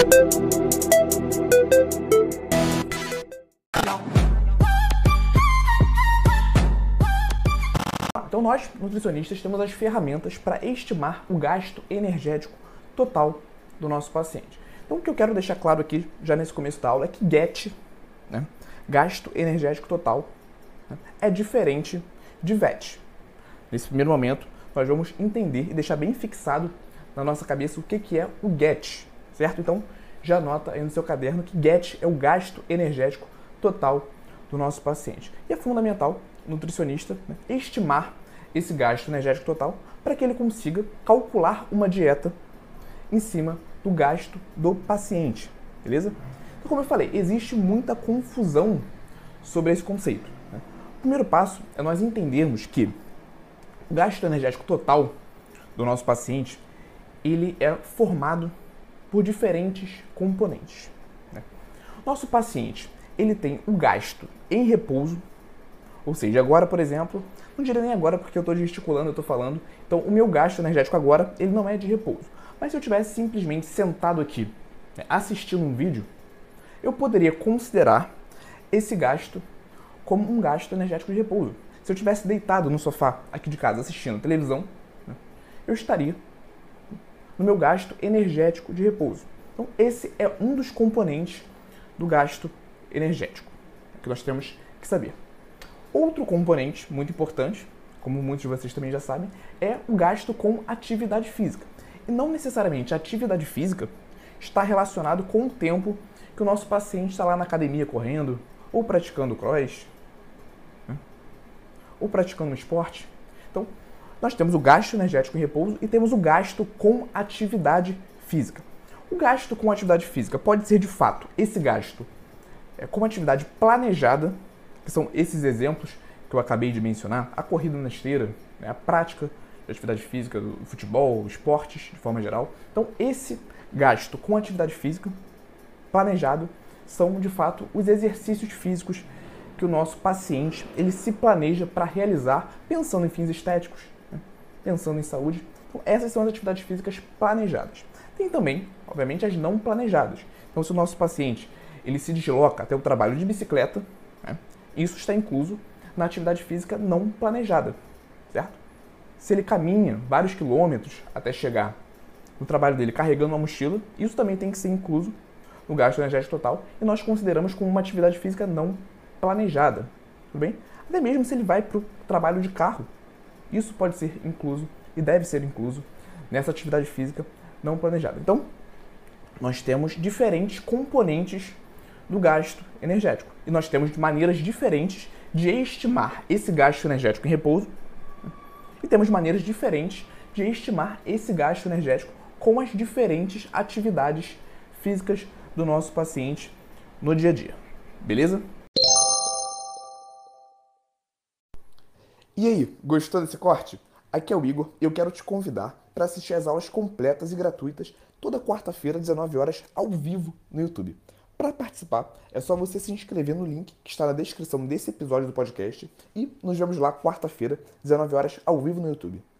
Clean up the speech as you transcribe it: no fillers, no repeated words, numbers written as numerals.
Então nós, nutricionistas, temos as ferramentas para estimar o gasto energético total do nosso paciente. Então o que eu quero deixar claro aqui, já nesse começo da aula, é que GET, né, gasto energético total, né, é diferente de VET. Nesse primeiro momento, nós vamos entender e deixar bem fixado na nossa cabeça o que é o GET, certo? Então já anota aí no seu caderno que GET é o gasto energético total do nosso paciente. E é fundamental o nutricionista, né, estimar esse gasto energético total para que ele consiga calcular uma dieta em cima do gasto do paciente, beleza? Então, como eu falei, existe muita confusão sobre esse conceito, né? O primeiro passo é nós entendermos que o gasto energético total do nosso paciente, ele é formado por diferentes componentes, né? Nosso paciente, ele tem o gasto em repouso, ou seja, agora, por exemplo, não diria nem agora porque eu estou gesticulando, eu estou falando, então o meu gasto energético agora, ele não é de repouso. Mas se eu tivesse simplesmente sentado aqui, né, assistindo um vídeo, eu poderia considerar esse gasto como um gasto energético de repouso. Se eu tivesse deitado no sofá aqui de casa assistindo televisão, né, eu estaria no meu gasto energético de repouso. Então esse é um dos componentes do gasto energético que nós temos que saber. Outro componente muito importante, como muitos de vocês também já sabem, é o gasto com atividade física. E não necessariamente a atividade física está relacionado com o tempo que o nosso paciente está lá na academia correndo, ou praticando cross, né, ou praticando um esporte. Então, nós temos o gasto energético em repouso e temos o gasto com atividade física. O gasto com atividade física pode ser, de fato, esse gasto com atividade planejada, que são esses exemplos que eu acabei de mencionar, a corrida na esteira, né, a prática de atividade física, do futebol, esportes de forma geral. Então, esse gasto com atividade física planejado são, de fato, os exercícios físicos que o nosso paciente ele se planeja para realizar pensando em fins estéticos, né, pensando em saúde. Então, essas são as atividades físicas planejadas. Tem também, obviamente, as não planejadas. Então, se o nosso paciente ele se desloca até o trabalho de bicicleta, né, isso está incluso na atividade física não planejada, certo? Se ele caminha vários quilômetros até chegar no trabalho dele carregando uma mochila, isso também tem que ser incluso no gasto energético total e nós consideramos como uma atividade física não planejada, tudo bem? Até mesmo se ele vai para o trabalho de carro, isso pode ser incluso e deve ser incluso nessa atividade física não planejada. Então, nós temos diferentes componentes do gasto energético. E nós temos maneiras diferentes de estimar esse gasto energético em repouso, né? E temos maneiras diferentes de estimar esse gasto energético com as diferentes atividades físicas do nosso paciente no dia a dia. Beleza? E aí, gostou desse corte? Aqui é o Igor e eu quero te convidar para assistir às aulas completas e gratuitas toda quarta-feira, 19 horas, ao vivo no YouTube. Para participar, é só você se inscrever no link que está na descrição desse episódio do podcast e nos vemos lá quarta-feira, 19 horas, ao vivo no YouTube.